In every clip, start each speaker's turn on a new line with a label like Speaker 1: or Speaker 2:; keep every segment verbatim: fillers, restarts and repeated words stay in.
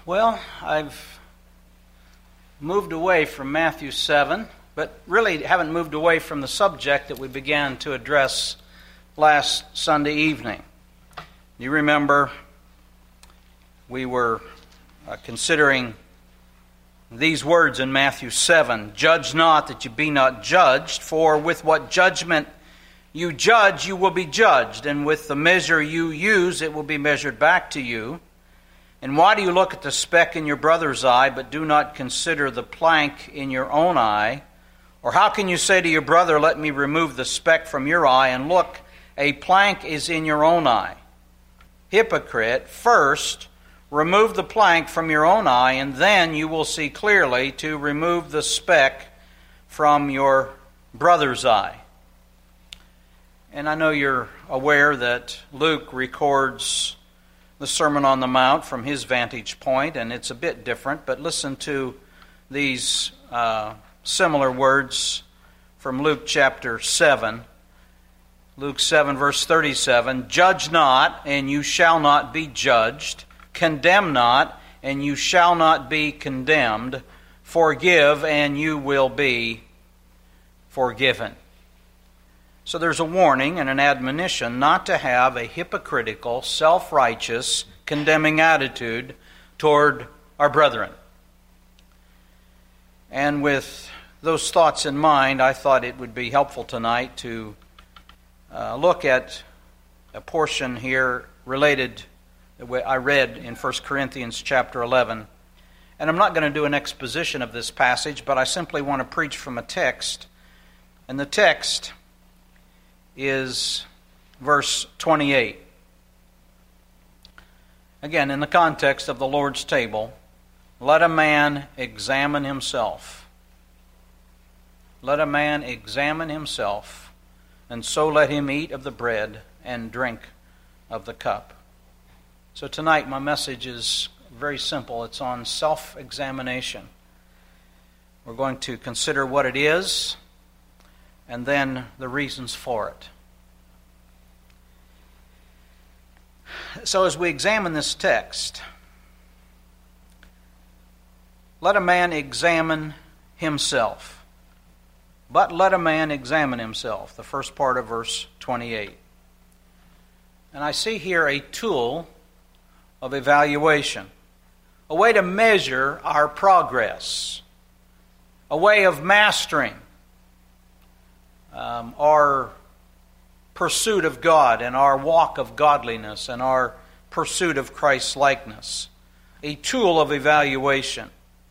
Speaker 1: Well, I've moved away from Matthew seven, but really haven't moved away from the subject that we began to address last Sunday evening. You remember we were uh, considering these words in Matthew seven, "Judge not that you be not judged, for with what judgment you judge, you will be judged, and with the measure you use, it will be measured back to you. And why do you look at the speck in your brother's eye, but do not consider the plank in your own eye? Or how can you say to your brother, let me remove the speck from your eye, and look, a plank is in your own eye? Hypocrite, first remove the plank from your own eye, and then you will see clearly to remove the speck from your brother's eye." And I know you're aware that Luke records the Sermon on the Mount from his vantage point, and it's a bit different, but listen to these uh, similar words from Luke chapter seven. Luke seven, verse thirty-seven, "Judge not, and you shall not be judged. Condemn not, and you shall not be condemned. Forgive, and you will be forgiven." So there's a warning and an admonition not to have a hypocritical, self-righteous, condemning attitude toward our brethren. And with those thoughts in mind, I thought it would be helpful tonight to uh, look at a portion here related that I read in First Corinthians chapter eleven. And I'm not going to do an exposition of this passage, but I simply want to preach from a text. And the text is verse twenty-eight. Again, in the context of the Lord's table, let a man examine himself. Let a man examine himself, and so let him eat of the bread and drink of the cup. So tonight my message is very simple. It's on self-examination. We're going to consider what it is, and then the reasons for it. So as we examine this text, let a man examine himself. But let a man examine himself, the first part of verse twenty-eight. And I see here a tool of evaluation, a way to measure our progress, a way of mastering Um, our pursuit of God and our walk of godliness and our pursuit of Christ-likeness. A tool of evaluation.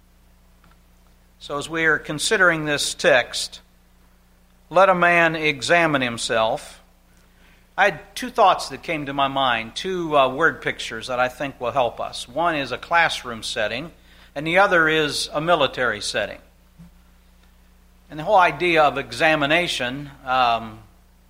Speaker 1: So as we are considering this text, let a man examine himself. I had two thoughts that came to my mind, two uh, word pictures that I think will help us. One is a classroom setting, and the other is a military setting. And the whole idea of examination um,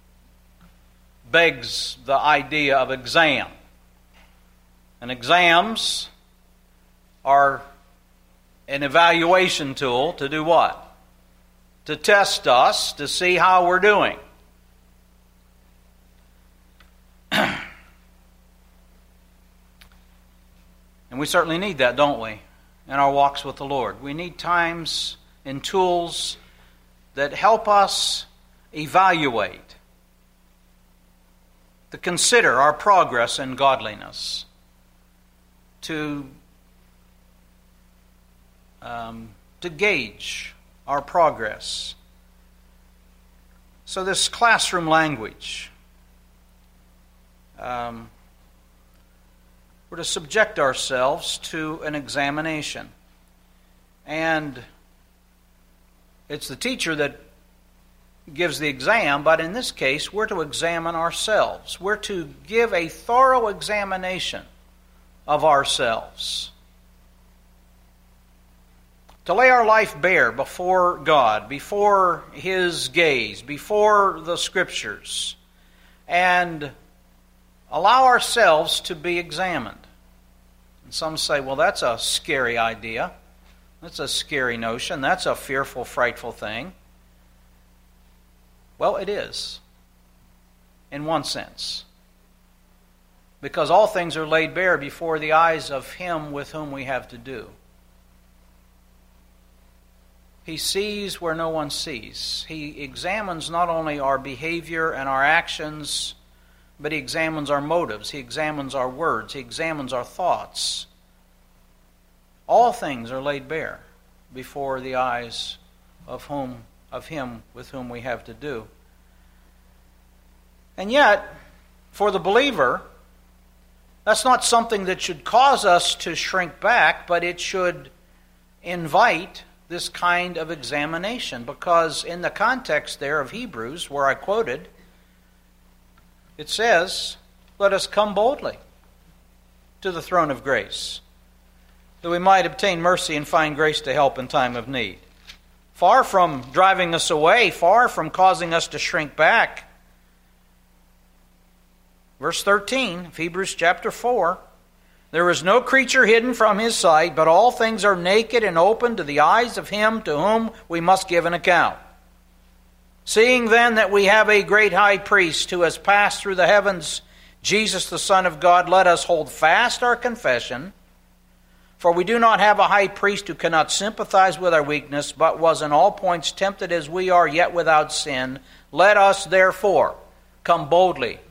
Speaker 1: begs the idea of exam. And exams are an evaluation tool to do what? To test us, to see how we're doing. And we certainly need that, don't we, in our walks with the Lord. We need times and tools that help us evaluate, to consider our progress in godliness, to, um, to gauge our progress. So this classroom language, um, we're to subject ourselves to an examination. And it's the teacher that gives the exam, but in this case, we're to examine ourselves. We're to give a thorough examination of ourselves. To lay our life bare before God, before His gaze, before the Scriptures, and allow ourselves to be examined. And some say, well, that's a scary idea. That's a scary notion. That's a fearful, frightful thing. Well, it is, in one sense. because all things are laid bare before the eyes of Him with whom we have to do. He sees where no one sees. He examines not only our behavior and our actions, but He examines our motives. He examines our words. He examines our thoughts. All things are laid bare before the eyes of whom of Him with whom we have to do. And yet, for the believer, that's not something that should cause us to shrink back, but it should invite this kind of examination, because in the context there of Hebrews, where I quoted, it says, "Let us come boldly to the throne of grace, that we might obtain mercy and find grace to help in time of need." Far from driving us away, far from causing us to shrink back. Verse thirteen of Hebrews chapter four, "There is no creature hidden from His sight, but all things are naked and open to the eyes of Him to whom we must give an account. Seeing then that we have a great high priest who has passed through the heavens, Jesus the Son of God, let us hold fast our confession. For we do not have a high priest who cannot sympathize with our weakness, but was in all points tempted as we are, yet without sin. Let us therefore come boldly.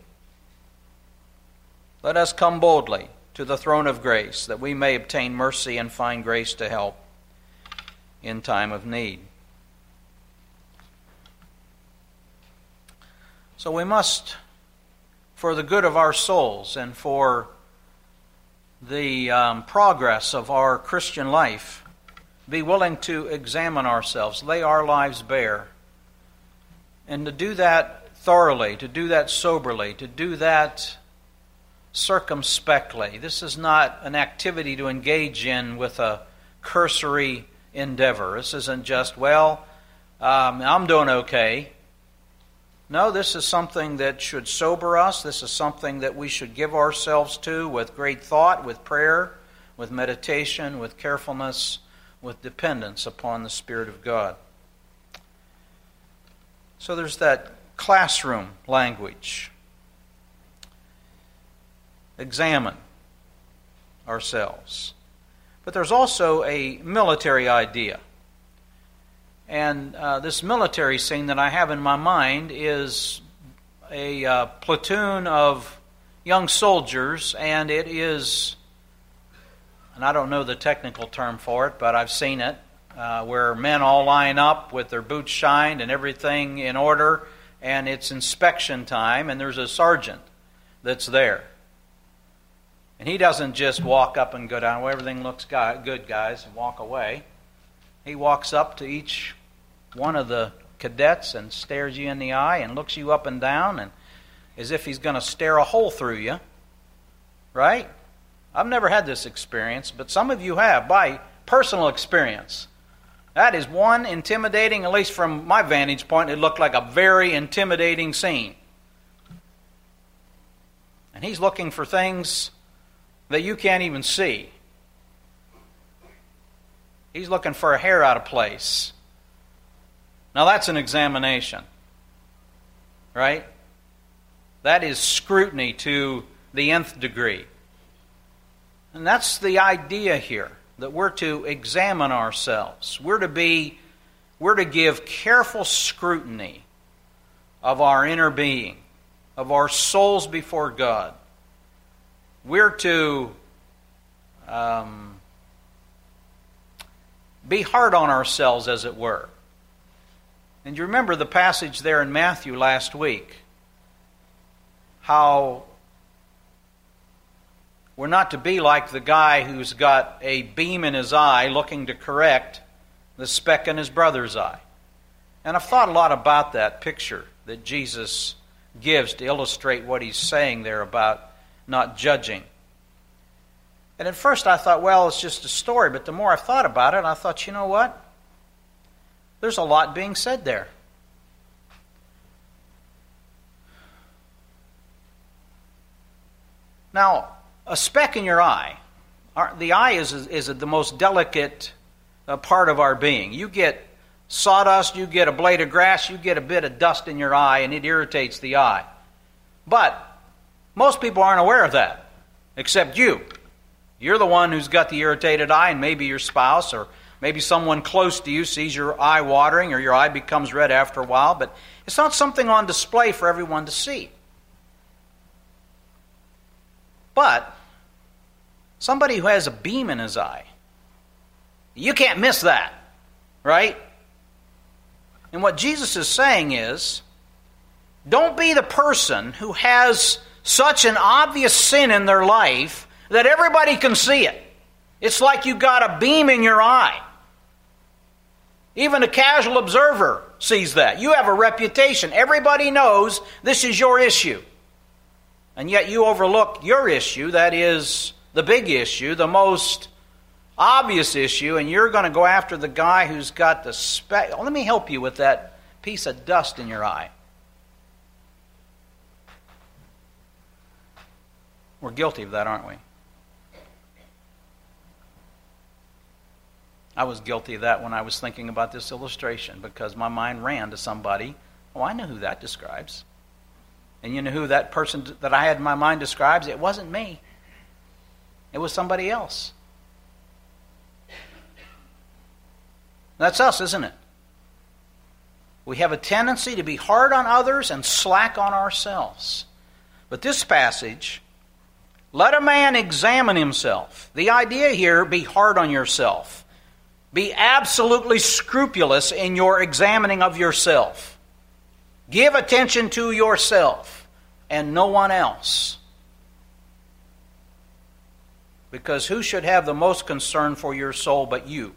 Speaker 1: Let us come boldly to the throne of grace, that we may obtain mercy and find grace to help in time of need." So we must, for the good of our souls and for the um, progress of our Christian life, be willing to examine ourselves, lay our lives bare, and to do that thoroughly, to do that soberly, to do that circumspectly. This is not an activity to engage in with a cursory endeavor. This isn't just, well, um, I'm doing okay. No, this is something that should sober us. This is something that we should give ourselves to with great thought, with prayer, with meditation, with carefulness, with dependence upon the Spirit of God. So there's that classroom language. Examine ourselves. But there's also a military idea. And uh, this military scene that I have in my mind is a uh, platoon of young soldiers, and it is, and I don't know the technical term for it, but I've seen it, uh, where men all line up with their boots shined and everything in order, and it's inspection time, and there's a sergeant that's there. And he doesn't just walk up and go down, well, everything looks good, guys, and walk away. He walks up to each one of the cadets and stares you in the eye and looks you up and down, and as if he's going to stare a hole through you. Right? I've never had this experience, but some of you have, by personal experience. That is one intimidating, at least from my vantage point, it looked like a very intimidating scene. And he's looking for things that you can't even see. He's looking for a hair out of place. Now that's an examination, right? That is scrutiny to the nth degree. And that's the idea here, that we're to examine ourselves. We're to be, we're to give careful scrutiny of our inner being, of our souls before God. We're to um, be hard on ourselves, as it were. And you remember the passage there in Matthew last week, how we're not to be like the guy who's got a beam in his eye looking to correct the speck in his brother's eye. And I've thought a lot about that picture that Jesus gives to illustrate what he's saying there about not judging. And at first I thought, well, it's just a story, but the more I've thought about it, I thought, you know what? There's a lot being said there. Now, a speck in your eye, the eye is, is the most delicate part of our being. You get sawdust, you get a blade of grass, you get a bit of dust in your eye, and it irritates the eye. But most people aren't aware of that. except you. You're the one who's got the irritated eye, and maybe your spouse or maybe someone close to you sees your eye watering or your eye becomes red after a while, but it's not something on display for everyone to see. But somebody who has a beam in his eye, you can't miss that, right? And what Jesus is saying is, don't be the person who has such an obvious sin in their life that everybody can see it. It's like you've got a beam in your eye. Even a casual observer sees that. You have a reputation. Everybody knows this is your issue. And yet you overlook your issue, that is the big issue, the most obvious issue, and you're going to go after the guy who's got the speck. Oh, let me help you with that piece of dust in your eye. We're guilty of that, aren't we? I was guilty of that when I was thinking about this illustration because my mind ran to somebody. Oh, I know who that describes. And you know who that person that I had in my mind describes? It wasn't me. It was somebody else. That's us, isn't it? We have a tendency to be hard on others and slack on ourselves. But this passage, let a man examine himself. The idea here, be hard on yourself. Be absolutely scrupulous in your examining of yourself. Give attention to yourself and no one else. Because who should have the most concern for your soul but you?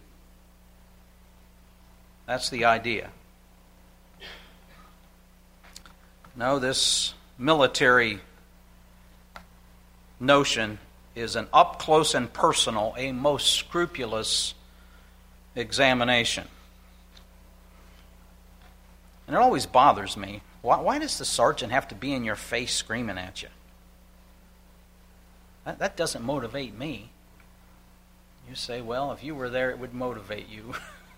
Speaker 1: That's the idea. No, this military notion is an up close and personal, a most scrupulous examination. And it always bothers me. Why, why does the sergeant have to be in your face screaming at you? That, that doesn't motivate me. You say, well, if you were there, it would motivate you.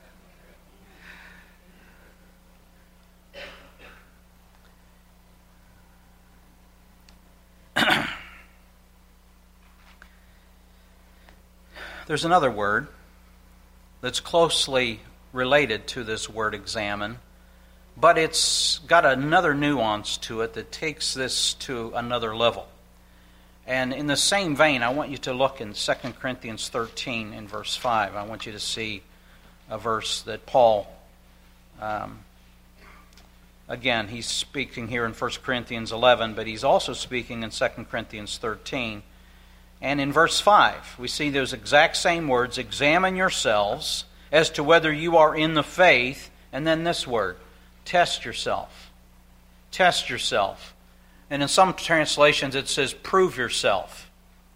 Speaker 1: There's another word that's closely related to this word examine, but it's got another nuance to it that takes this to another level. And in the same vein, I want you to look in Second Corinthians thirteen in verse five. I want you to see a verse that Paul, um, again, he's speaking here in First Corinthians eleven, but he's also speaking in Second Corinthians thirteen. And in verse five, we see those exact same words, examine yourselves as to whether you are in the faith, and then this word, test yourself. Test yourself. And in some translations it says, prove yourself.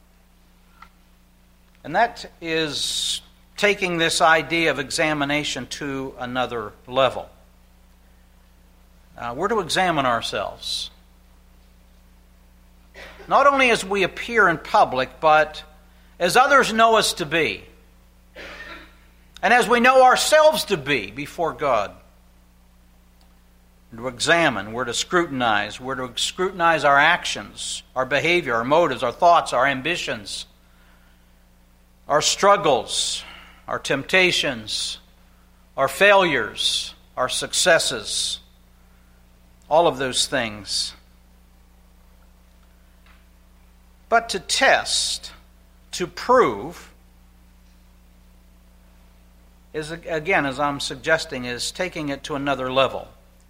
Speaker 1: And that is taking this idea of examination to another level. Uh, we're to examine ourselves. Not only as we appear in public, but as others know us to be. And as we know ourselves to be before God. We're to examine, we're to scrutinize, we're to scrutinize our actions, our behavior, our motives, our thoughts, our ambitions, our struggles, our temptations, our failures, our successes, all of those things. But to test, to prove, is, again, as I'm suggesting, is taking it to another level.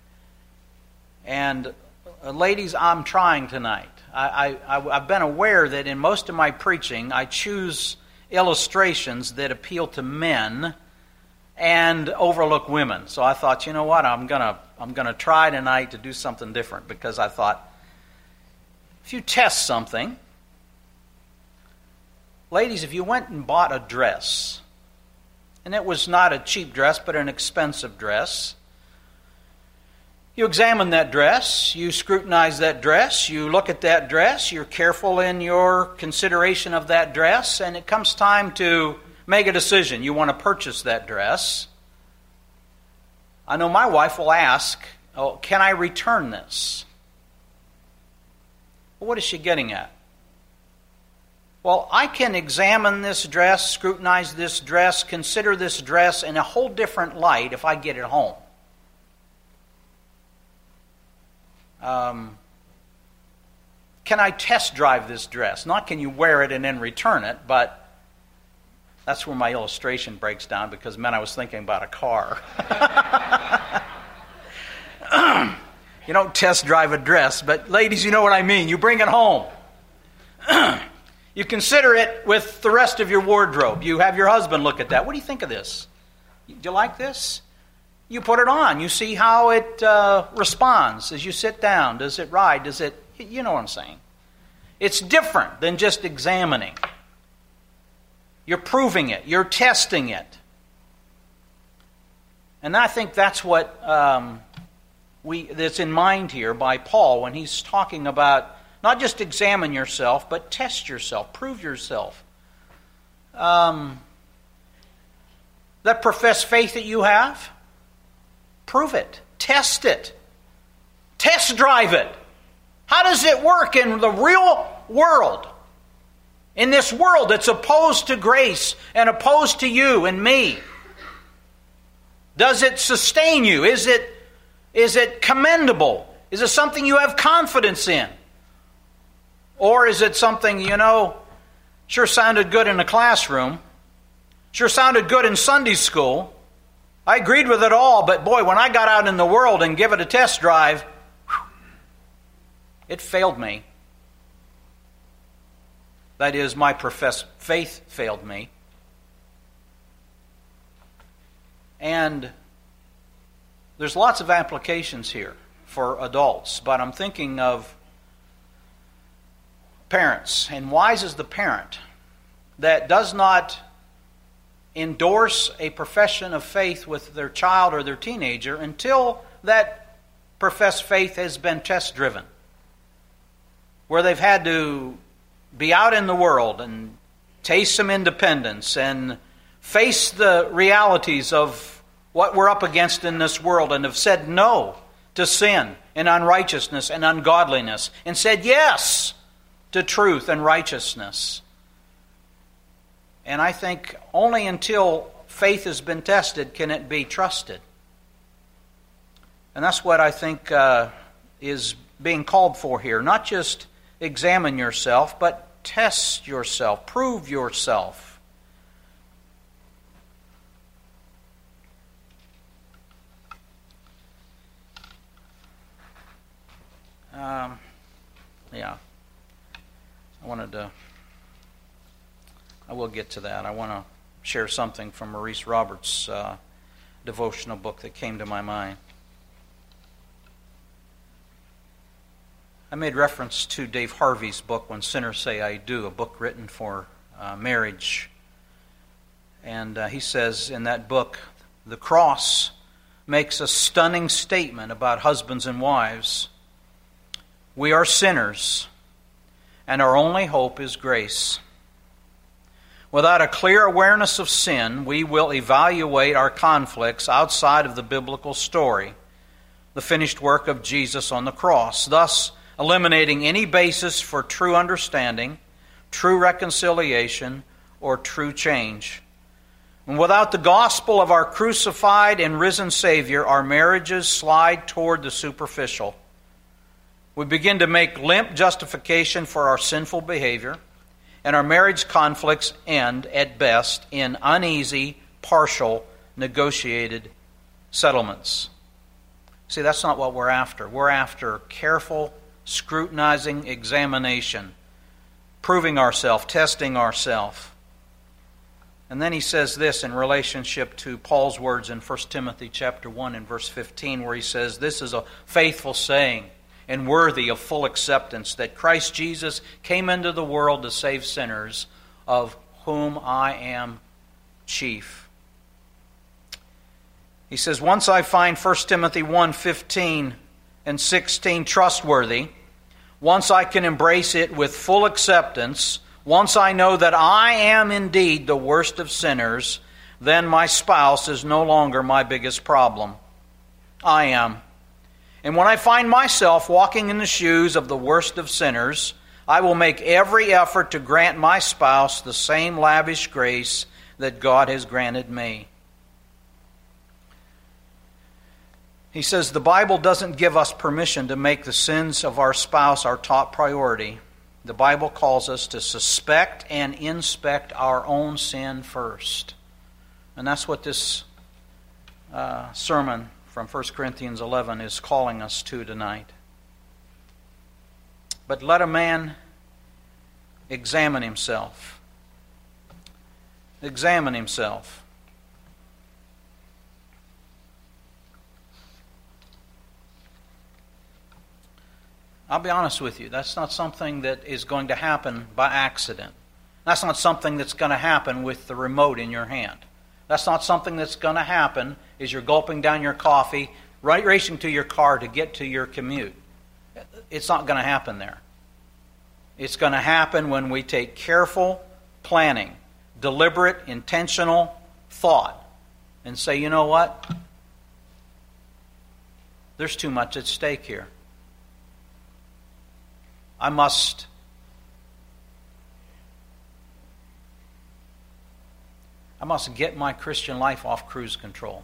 Speaker 1: And uh, ladies, I'm trying tonight. I, I, I've been aware that in most of my preaching, I choose illustrations that appeal to men and overlook women. So I thought, you know what, I'm gonna I'm gonna try tonight to do something different, because I thought, if you test something, ladies, if you went and bought a dress, and it was not a cheap dress, but an expensive dress, you examine that dress, you scrutinize that dress, you look at that dress, you're careful in your consideration of that dress, and it comes time to make a decision. You want to purchase that dress. I know my wife will ask, oh, can I return this? Well, what is she getting at? Well, I can examine this dress, scrutinize this dress, consider this dress in a whole different light if I get it home. Um, can I test drive this dress? Not can you wear it and then return it, but that's where my illustration breaks down, because, man, I was thinking about a car. You don't test drive a dress, but ladies, you know what I mean. You bring it home. You consider it with the rest of your wardrobe. You have your husband look at that. What do you think of this? Do you like this? You put it on. You see how it uh, responds as you sit down. Does it ride? Does it, you know what I'm saying. It's different than just examining. You're proving it. You're testing it. And I think that's what um, we that's in mind here by Paul when he's talking about not just examine yourself, but test yourself, prove yourself. Um, that professed faith that you have, prove it. Test it. Test drive it. How does it work in the real world? In this world that's opposed to grace and opposed to you and me. Does it sustain you? Is it, is it commendable? Is it something you have confidence in? Or is it something, you know, sure sounded good in a classroom, sure sounded good in Sunday school, I agreed with it all, but boy, when I got out in the world and give it a test drive, whew, it failed me. That is, my professed faith failed me. And there's lots of applications here for adults, but I'm thinking of parents. And wise is the parent that does not endorse a profession of faith with their child or their teenager until that professed faith has been test-driven, where they've had to be out in the world and taste some independence and face the realities of what we're up against in this world, and have said no to sin and unrighteousness and ungodliness, and said yes to truth and righteousness. And I think only until faith has been tested can it be trusted. And that's what I think uh, is being called for here. Not just examine yourself, but test yourself, prove yourself. Um, yeah, I wanted to, I will get to that. I want to share something from Maurice Roberts' uh, devotional book that came to my mind. I made reference to Dave Harvey's book, When Sinners Say I Do, a book written for uh, marriage. And uh, he says in that book, the cross makes a stunning statement about husbands and wives. We are sinners, and our only hope is grace. Without a clear awareness of sin, we will evaluate our conflicts outside of the biblical story, the finished work of Jesus on the cross, thus eliminating any basis for true understanding, true reconciliation, or true change. And without the gospel of our crucified and risen Savior, our marriages slide toward the superficial. We begin to make limp justification for our sinful behavior, and our marriage conflicts end, at best, in uneasy, partial, negotiated settlements. See, that's not what we're after. We're after careful, scrutinizing examination, proving ourselves, testing ourselves. And then he says this in relationship to Paul's words in First Timothy chapter one and verse fifteen, where he says, "This is a faithful saying and worthy of full acceptance, that Christ Jesus came into the world to save sinners, of whom I am chief." He says, once I find First Timothy one fifteen and sixteen trustworthy, once I can embrace it with full acceptance, once I know that I am indeed the worst of sinners, then my spouse is no longer my biggest problem. I am. And when I find myself walking in the shoes of the worst of sinners, I will make every effort to grant my spouse the same lavish grace that God has granted me. He says the Bible doesn't give us permission to make the sins of our spouse our top priority. The Bible calls us to suspect and inspect our own sin first. And that's what this uh, sermon from First Corinthians eleven is calling us to tonight. But let a man examine himself. Examine himself. I'll be honest with you, that's not something that is going to happen by accident. That's not something that's going to happen with the remote in your hand. That's not something that's going to happen as you're gulping down your coffee, right, racing to your car to get to your commute. It's not going to happen there. It's going to happen when we take careful planning, deliberate, intentional thought, and say, you know what? There's too much at stake here. I must I must get my Christian life off cruise control.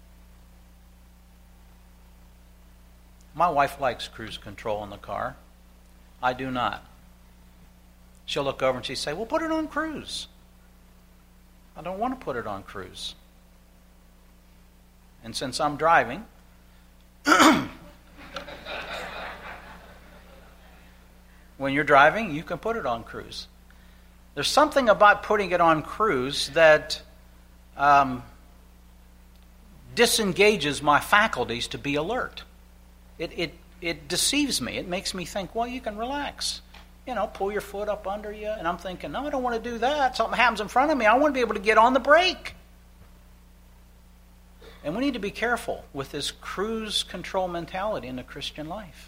Speaker 1: My wife likes cruise control in the car. I do not. She'll look over and she'll say, well, put it on cruise. I don't want to put it on cruise. And since I'm driving, when you're driving, you can put it on cruise. There's something about putting it on cruise that um, disengages my faculties to be alert. It, it, it deceives me. It makes me think, well, you can relax. You know, pull your foot up under you. And I'm thinking, no, I don't want to do that. Something happens in front of me. I want to be able to get on the brake. And we need to be careful with this cruise control mentality in the Christian life.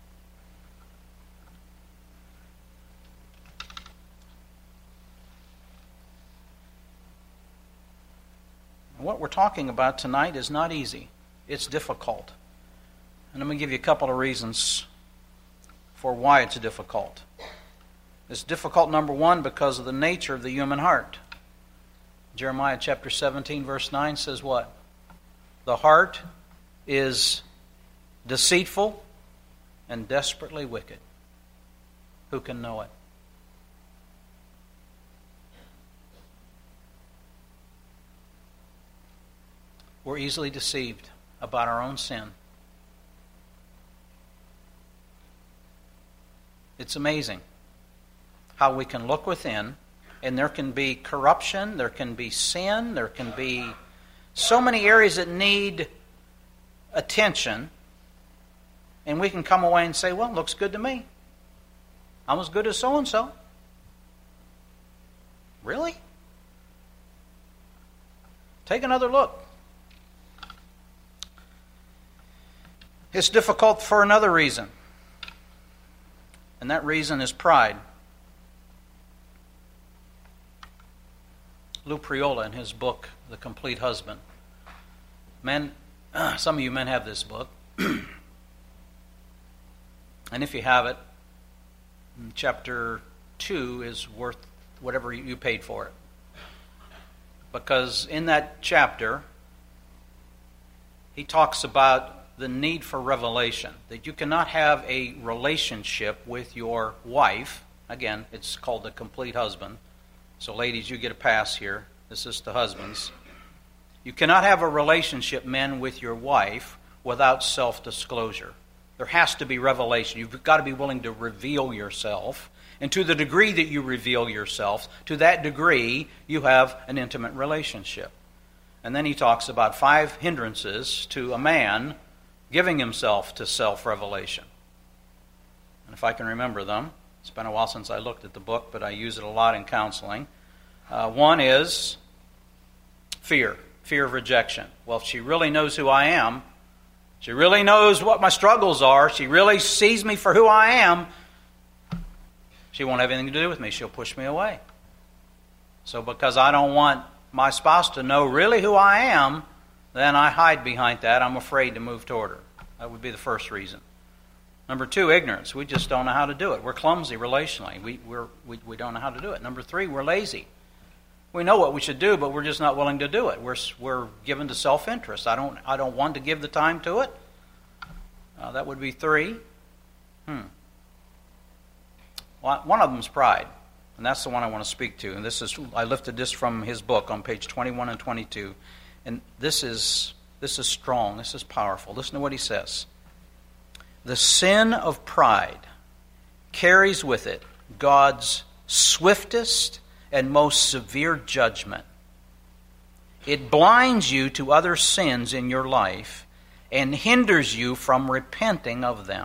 Speaker 1: What we're talking about tonight is not easy. It's difficult. And I'm going to give you a couple of reasons for why it's difficult. It's difficult, number one, because of the nature of the human heart. Jeremiah chapter seventeen, verse nine says what? The heart is deceitful and desperately wicked. Who can know it? We're easily deceived about our own sin. It's amazing how we can look within, and there can be corruption, there can be sin, there can be so many areas that need attention, and we can come away and say, well, it looks good to me. I'm as good as so-and-so. Really? Take another look. It's difficult for another reason, and that reason is pride. Lou Priola, in his book, The Complete Husband. Men, uh, some of you men have this book, and if you have it, chapter two is worth whatever you paid for it. Because in that chapter, he talks about the need for revelation, that you cannot have a relationship with your wife. Again, it's called the complete husband. So ladies, you get a pass here. This is to husbands. You cannot have a relationship, men, with your wife without self-disclosure. There has to be revelation. You've got to be willing to reveal yourself. And to the degree that you reveal yourself, to that degree, you have an intimate relationship. And then he talks about five hindrances to a man giving himself to self-revelation. And if I can remember them, it's been a while since I looked at the book, but I use it a lot in counseling. Uh, one is fear, fear of rejection. Well, if she really knows who I am, she really knows what my struggles are, she really sees me for who I am, she won't have anything to do with me. She'll push me away. So because I don't want my spouse to know really who I am, then I hide behind that. I'm afraid to move toward her. That would be the first reason. Number two, ignorance. We just don't know how to do it. We're clumsy relationally. We, we're, we, we don't know how to do it. Number three, we're lazy. We know what we should do, but we're just not willing to do it. We're, we're given to self-interest. I don't, I don't want to give the time to it. Uh, that would be three. Hmm. Well, one of them is pride, and that's the one I want to speak to. And this is, I lifted this from his book on page twenty-one and twenty-two. And this is, this is strong. This is powerful. Listen to what he says. The sin of pride carries with it God's swiftest and most severe judgment. It blinds you to other sins in your life and hinders you from repenting of them.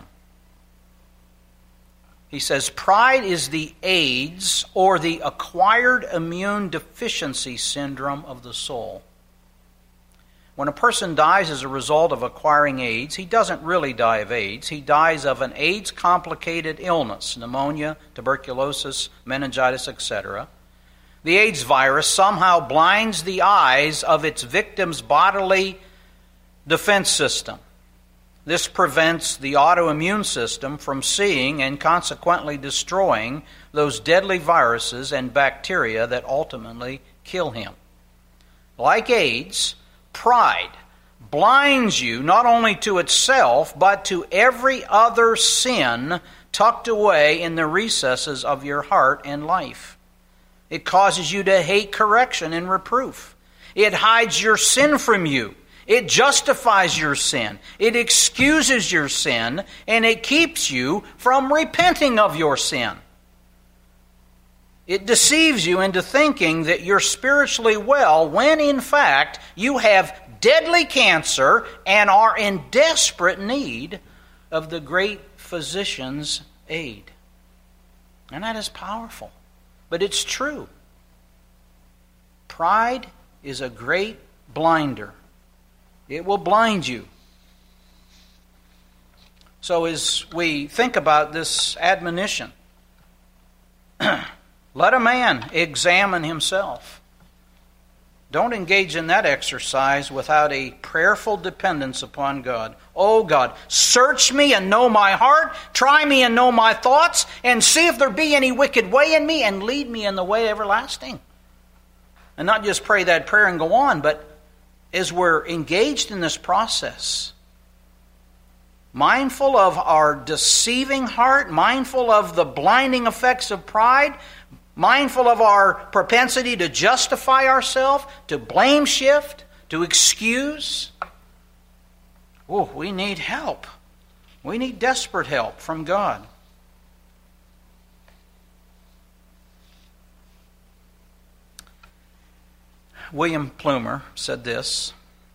Speaker 1: He says, pride is the AIDS or the acquired immune deficiency syndrome of the soul. When a person dies as a result of acquiring AIDS, he doesn't really die of AIDS. He dies of an AIDS-complicated illness, pneumonia, tuberculosis, meningitis, et cetera. The AIDS virus somehow blinds the eyes of its victim's bodily defense system. This prevents the autoimmune system from seeing and consequently destroying those deadly viruses and bacteria that ultimately kill him. Like AIDS, pride blinds you not only to itself, but to every other sin tucked away in the recesses of your heart and life. It causes you to hate correction and reproof. It hides your sin from you. It justifies your sin. It excuses your sin, and it keeps you from repenting of your sin. It deceives you into thinking that you're spiritually well when, in fact, you have deadly cancer and are in desperate need of the great physician's aid. And that is powerful. But it's true. Pride is a great blinder. It will blind you. So as we think about this admonition, let a man examine himself. Don't engage in that exercise without a prayerful dependence upon God. Oh God, search me and know my heart, try me and know my thoughts, and see if there be any wicked way in me, and lead me in the way everlasting. And not just pray that prayer and go on, but as we're engaged in this process, mindful of our deceiving heart, mindful of the blinding effects of pride, mindful of our propensity to justify ourselves, to blame shift, to excuse. Oh, we need help. We need desperate help from God. William Plumer said this,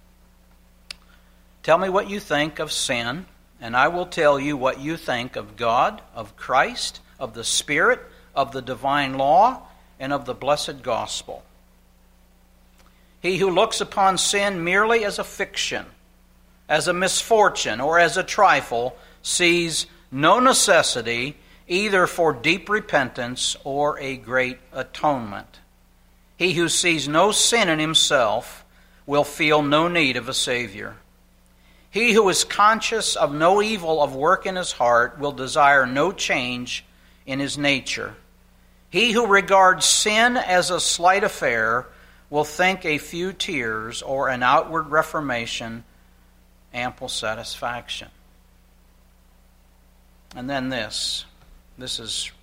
Speaker 1: "Tell me what you think of sin, and I will tell you what you think of God, of Christ, of the Spirit, of the divine law, and of the blessed gospel. He who looks upon sin merely as a fiction, as a misfortune, or as a trifle, sees no necessity either for deep repentance or a great atonement. He who sees no sin in himself will feel no need of a Savior. He who is conscious of no evil of work in his heart will desire no change in his nature. He who regards sin as a slight affair will think a few tears or an outward reformation ample satisfaction." And then this. This is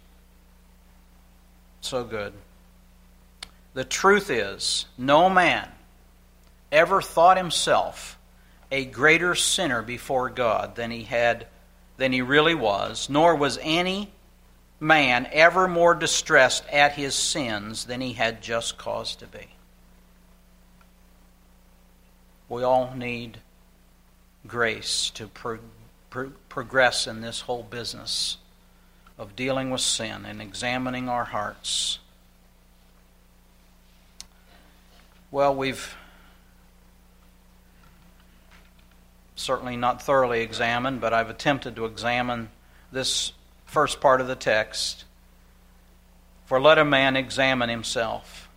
Speaker 1: so good. "The truth is, no man ever thought himself a greater sinner before God than he had, than he really was, nor was any man ever more distressed at his sins than he had just cause to be." We all need grace to pro- pro- progress in this whole business of dealing with sin and examining our hearts. Well, we've certainly not thoroughly examined, but I've attempted to examine this first part of the text. For let a man examine himself.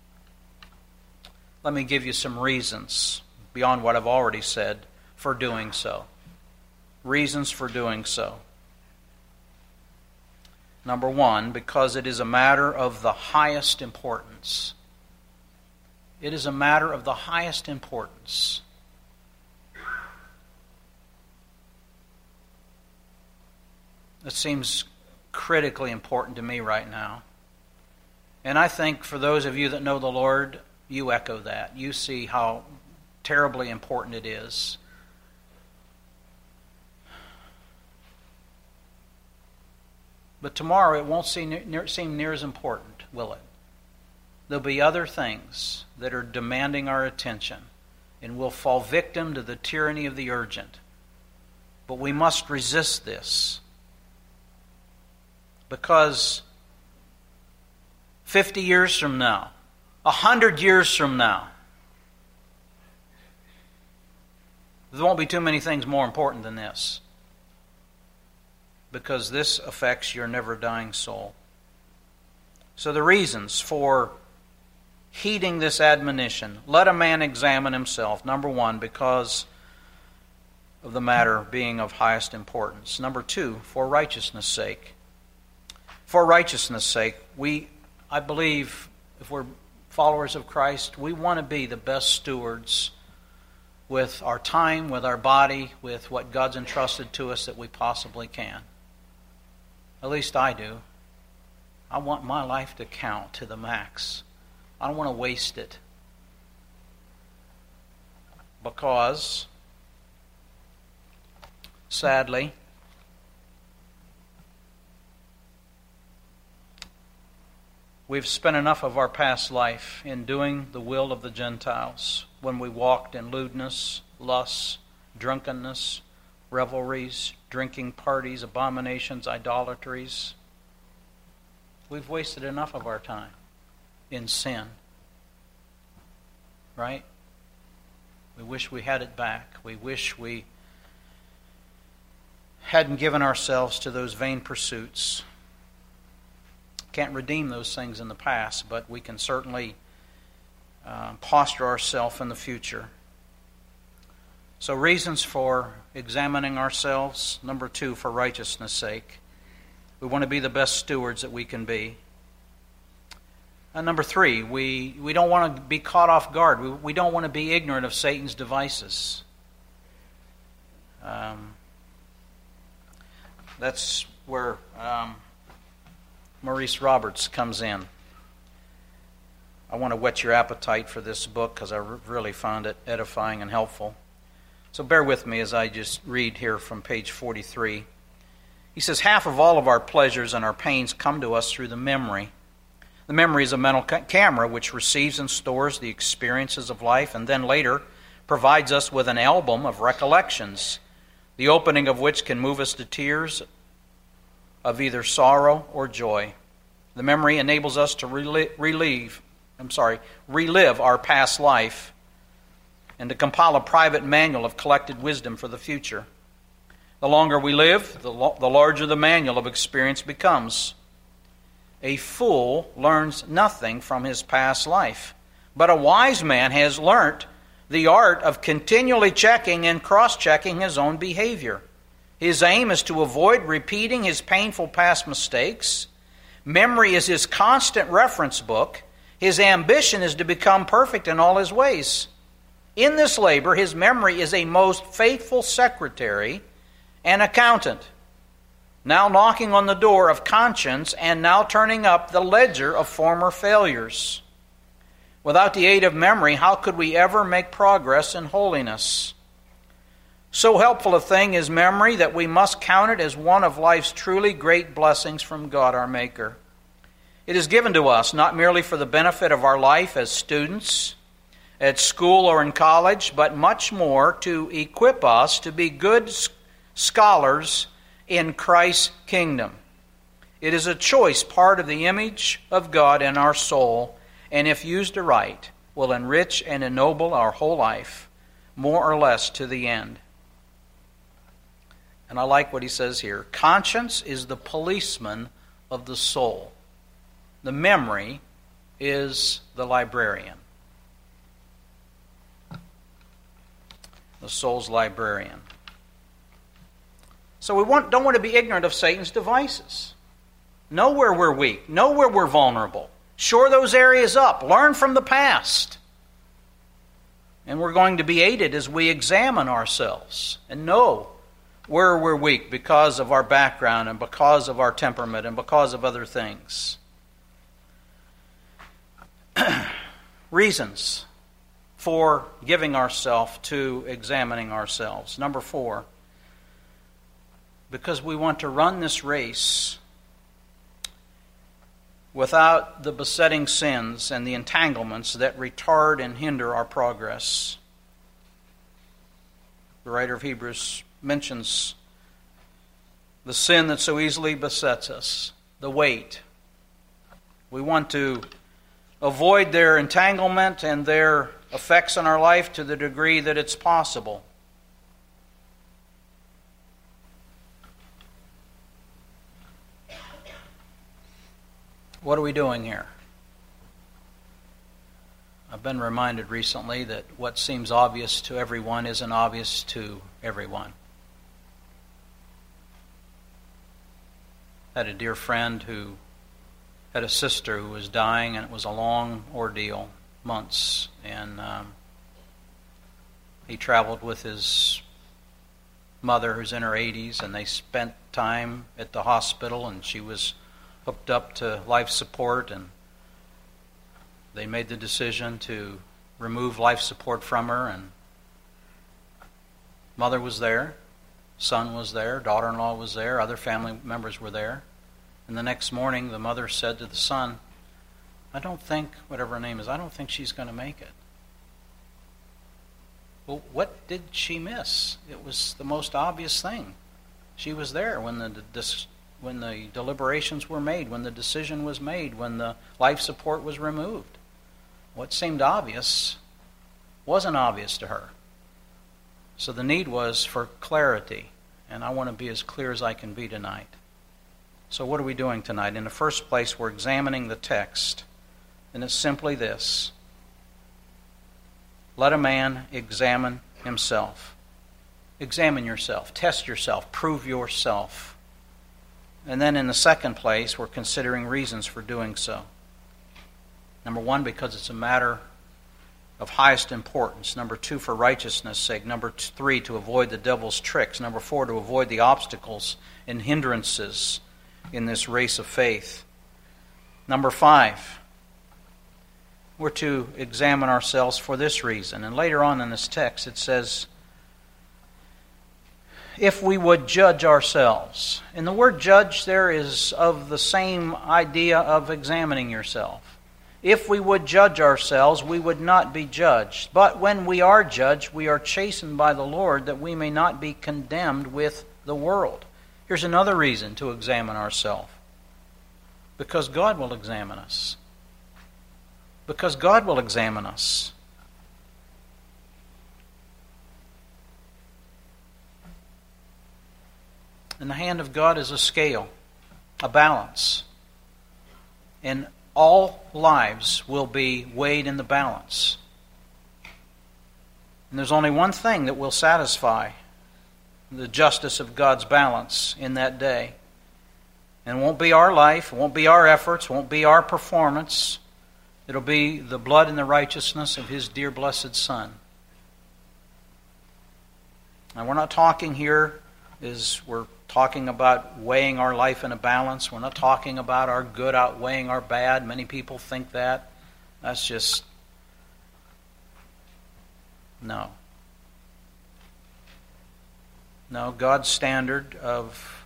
Speaker 1: Let me give you some reasons, beyond what I've already said, for doing so. Reasons for doing so. Number one, because it is a matter of the highest importance. It is a matter of the highest importance. It seems critically important to me right now. And I think for those of you that know the Lord, you echo that. You see how terribly important it is. But tomorrow it won't seem near, seem near as important, will it? There'll be other things that are demanding our attention, and we'll fall victim to the tyranny of the urgent. But we must resist this, because fifty years from now, a hundred years from now, there won't be too many things more important than this, because this affects your never-dying soul. So the reasons for heeding this admonition: let a man examine himself. Number one, because of the matter being of highest importance. Number two, for righteousness' sake. For righteousness' sake, we, I believe, if we're followers of Christ, we want to be the best stewards with our time, with our body, with what God's entrusted to us that we possibly can. At least I do. I want my life to count to the max. I don't want to waste it. Because, sadly, we've spent enough of our past life in doing the will of the Gentiles when we walked in lewdness, lusts, drunkenness, revelries, drinking parties, abominations, idolatries. We've wasted enough of our time in sin. Right? We wish we had it back. We wish we hadn't given ourselves to those vain pursuits. Can't redeem those things in the past, but we can certainly uh, posture ourselves in the future. So reasons for examining ourselves. Number two, for righteousness' sake. We want to be the best stewards that we can be. And number three, we, we don't want to be caught off guard. We, we don't want to be ignorant of Satan's devices. Um, that's where um, Maurice Roberts comes in. I want to whet your appetite for this book because I really found it edifying and helpful. So bear with me as I just read here from page forty-three. He says, half of all of our pleasures and our pains come to us through the memory. The memory is a mental ca- camera which receives and stores the experiences of life and then later provides us with an album of recollections, the opening of which can move us to tears of either sorrow or joy. The memory enables us to rel- relieve, I'm sorry, relive our past life and to compile a private manual of collected wisdom for the future. The longer we live, the, lo- the larger the manual of experience becomes. A fool learns nothing from his past life, but a wise man has learnt the art of continually checking and cross-checking his own behavior. His aim is to avoid repeating his painful past mistakes. Memory is his constant reference book. His ambition is to become perfect in all his ways. In this labor, his memory is a most faithful secretary and accountant, now knocking on the door of conscience and now turning up the ledger of former failures. Without the aid of memory, how could we ever make progress in holiness? So helpful a thing is memory that we must count it as one of life's truly great blessings from God our Maker. It is given to us not merely for the benefit of our life as students, at school or in college, but much more to equip us to be good scholars in Christ's kingdom. It is a choice part of the image of God in our soul, and if used aright, will enrich and ennoble our whole life, more or less to the end. And I like what he says here. Conscience is the policeman of the soul. The memory is the librarian. The soul's librarian. So we want, don't want to be ignorant of Satan's devices. Know where we're weak. Know where we're vulnerable. Shore those areas up. Learn from the past. And we're going to be aided as we examine ourselves and know where we're weak because of our background and because of our temperament and because of other things. Reasons for giving ourselves to examining ourselves. Number four, because we want to run this race without the besetting sins and the entanglements that retard and hinder our progress. The writer of Hebrews mentions the sin that so easily besets us, the weight. We want to avoid their entanglement and their effects on our life to the degree that it's possible. What are we doing here? I've been reminded recently that what seems obvious to everyone isn't obvious to everyone. I had a dear friend who had a sister who was dying, and it was a long ordeal, months. And um, he traveled with his mother, who's in her eighties, and they spent time at the hospital, and she was hooked up to life support, and they made the decision to remove life support from her, and mother was there, son was there, daughter-in-law was there, other family members were there. And the next morning, the mother said to the son, I don't think, whatever her name is, I don't think she's going to make it. Well, what did she miss? It was the most obvious thing. She was there when the dis- when the deliberations were made, when the decision was made, when the life support was removed. What seemed obvious wasn't obvious to her. So the need was for clarity, and I want to be as clear as I can be tonight. So what are we doing tonight? In the first place, we're examining the text, and it's simply this. Let a man examine himself. Examine yourself, test yourself, prove yourself. And then in the second place, we're considering reasons for doing so. Number one, because it's a matter of highest importance. Number two, for righteousness' sake. Number three, to avoid the devil's tricks. Number four, to avoid the obstacles and hindrances in this race of faith. Number five, we're to examine ourselves for this reason. And later on in this text it says, if we would judge ourselves. And the word judge there is of the same idea of examining yourself. If we would judge ourselves, we would not be judged. But when we are judged, we are chastened by the Lord, that we may not be condemned with the world. Here's another reason to examine ourselves. Because God will examine us. Because God will examine us. In the hand of God is a scale, a balance. And all lives will be weighed in the balance. And there's only one thing that will satisfy the justice of God's balance in that day. And it won't be our life, it won't be our efforts, it won't be our performance. It'll be the blood and the righteousness of His dear blessed Son. Now we're not talking here is we're talking about weighing our life in a balance. We're not talking about our good outweighing our bad. Many people think that. That's just, no. No, God's standard of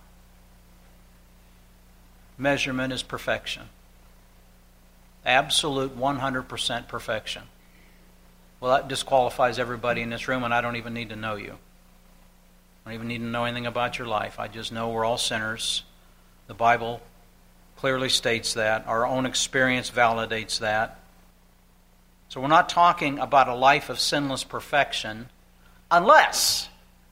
Speaker 1: measurement is perfection. Absolute one hundred percent perfection. Well, that disqualifies everybody in this room, and I don't even need to know you. I don't even need to know anything about your life. I just know we're all sinners. The Bible clearly states that. Our own experience validates that. So we're not talking about a life of sinless perfection unless,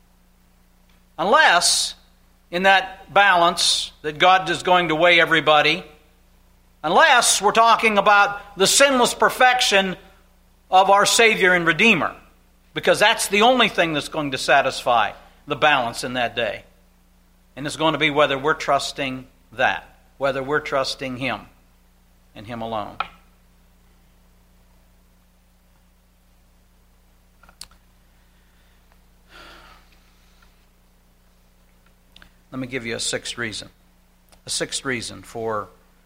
Speaker 1: unless in that balance that God is going to weigh everybody, unless we're talking about the sinless perfection of our Savior and Redeemer, because that's the only thing that's going to satisfy the balance in that day. And it's going to be whether we're trusting that. whether we're trusting Him and Him alone. Let me give you a sixth reason. A sixth reason for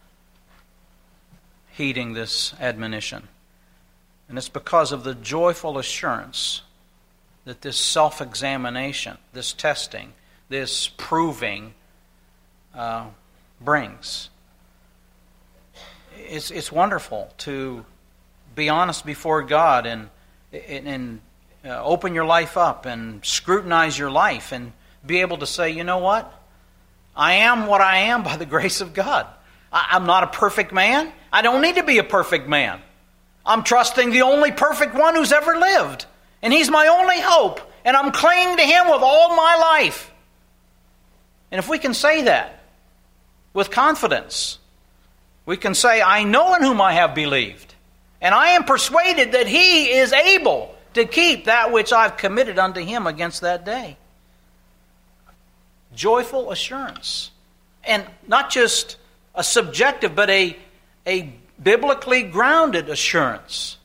Speaker 1: heeding this admonition. And it's because of the joyful assurance that this self-examination, this testing, this proving uh, brings. It's it's wonderful to be honest before God and and, and uh, open your life up and scrutinize your life and be able to say, you know what? I am what I am by the grace of God. I, I'm not a perfect man. I don't need to be a perfect man. I'm trusting the only perfect one who's ever lived. And He's my only hope. And I'm clinging to Him with all my life. And if we can say that with confidence, we can say, I know in whom I have believed. And I am persuaded that He is able to keep that which I've committed unto Him against that day. Joyful assurance. And not just a subjective, but a, a biblically grounded assurance.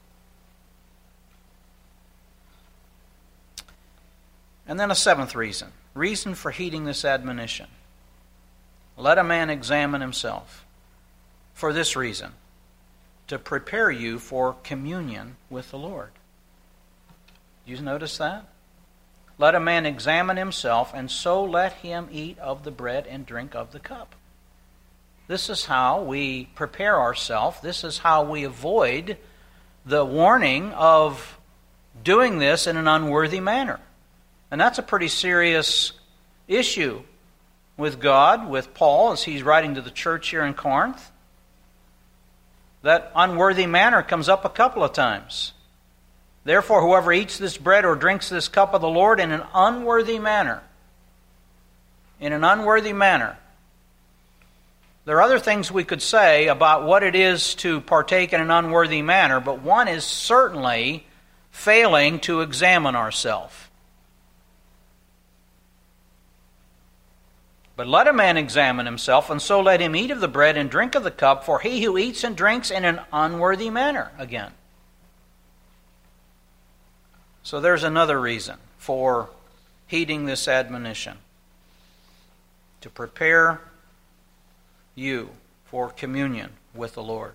Speaker 1: And then a seventh reason. Reason for heeding this admonition. Let a man examine himself. For this reason. To prepare you for communion with the Lord. You notice that? Let a man examine himself, and so let him eat of the bread and drink of the cup. This is how we prepare ourselves. This is how we avoid the warning of doing this in an unworthy manner. And that's a pretty serious issue with God, with Paul, as he's writing to the church here in Corinth. That unworthy manner comes up a couple of times. Therefore, whoever eats this bread or drinks this cup of the Lord in an unworthy manner, in an unworthy manner. There are other things we could say about what it is to partake in an unworthy manner, but one is certainly failing to examine ourselves. But let a man examine himself, and so let him eat of the bread and drink of the cup, for he who eats and drinks in an unworthy manner, again. So there's another reason for heeding this admonition. To prepare you for communion with the Lord.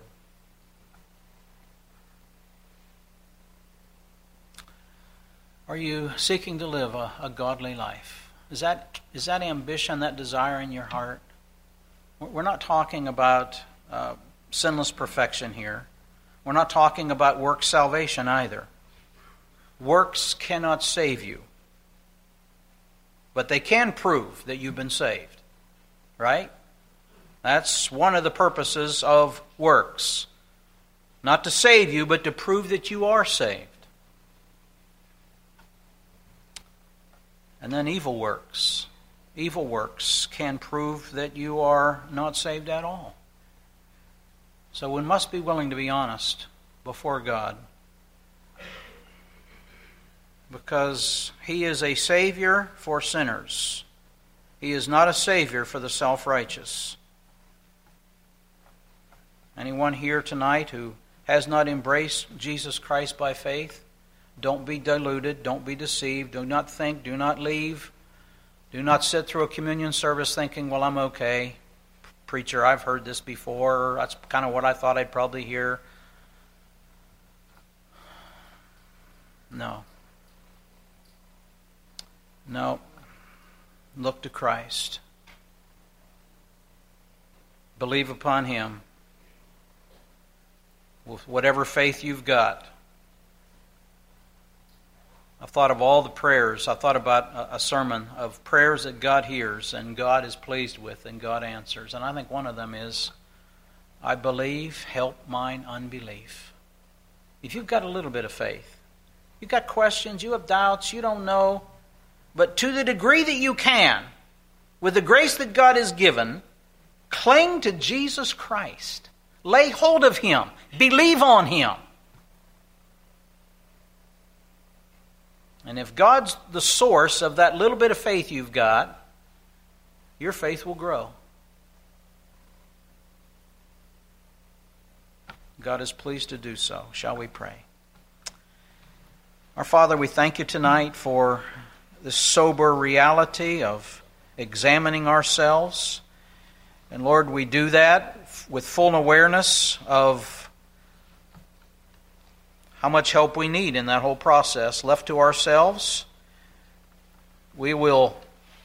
Speaker 1: Are you seeking to live a, a godly life? Is that is that ambition, that desire in your heart? We're not talking about uh, sinless perfection here. We're not talking about works salvation either. Works cannot save you. But they can prove that you've been saved. Right? That's one of the purposes of works. Not to save you, but to prove that you are saved. And then evil works. Evil works can prove that you are not saved at all. So we must be willing to be honest before God. Because He is a Savior for sinners. He is not a Savior for the self-righteous. Anyone here tonight who has not embraced Jesus Christ by faith, don't be deluded, don't be deceived, do not think, do not leave. Do not sit through a communion service thinking, well, I'm okay. Preacher, I've heard this before. That's kind of what I thought I'd probably hear. No. No. Look to Christ. Believe upon Him. With whatever faith you've got. I've thought of all the prayers. I've thought about a sermon of prayers that God hears and God is pleased with and God answers. And I think one of them is, I believe, help mine unbelief. If you've got a little bit of faith, you've got questions, you have doubts, you don't know, but to the degree that you can, with the grace that God has given, cling to Jesus Christ. Lay hold of Him. Believe on Him. And if God's the source of that little bit of faith you've got, your faith will grow. God is pleased to do so. Shall we pray? Our Father, we thank you tonight for this sober reality of examining ourselves. And Lord, we do that with full awareness of how much help we need in that whole process. Left to ourselves, we will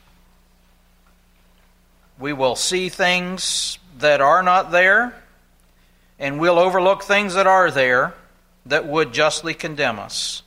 Speaker 1: we will see things that are not there, and we'll overlook things that are there that would justly condemn us.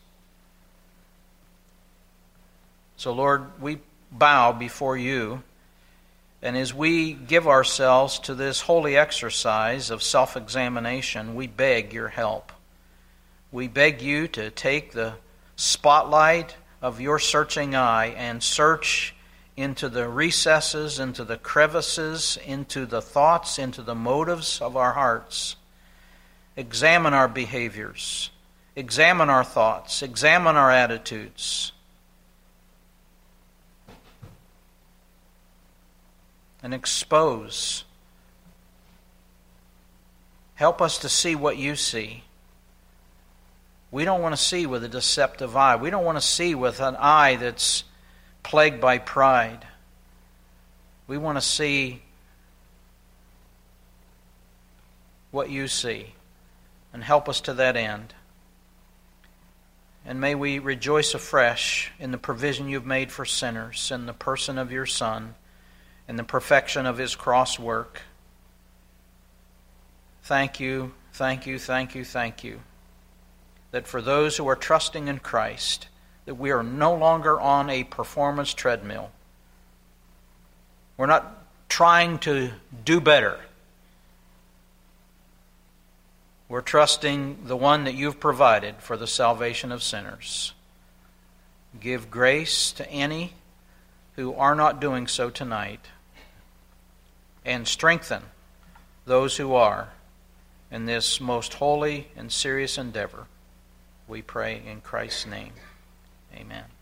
Speaker 1: So Lord, we bow before you, and as we give ourselves to this holy exercise of self-examination, we beg your help. We beg you to take the spotlight of your searching eye and search into the recesses, into the crevices, into the thoughts, into the motives of our hearts. Examine our behaviors. Examine our thoughts. Examine our attitudes. And expose. Help us to see what you see. We don't want to see with a deceptive eye. We don't want to see with an eye that's plagued by pride. We want to see what you see, and help us to that end. And may we rejoice afresh in the provision you've made for sinners, in the person of your Son, in the perfection of his cross work. Thank you, thank you, thank you, thank you, that for those who are trusting in Christ, that we are no longer on a performance treadmill. We're not trying to do better. We're trusting the one that you've provided for the salvation of sinners. Give grace to any who are not doing so tonight, and strengthen those who are in this most holy and serious endeavor. We pray in Christ's name. Amen.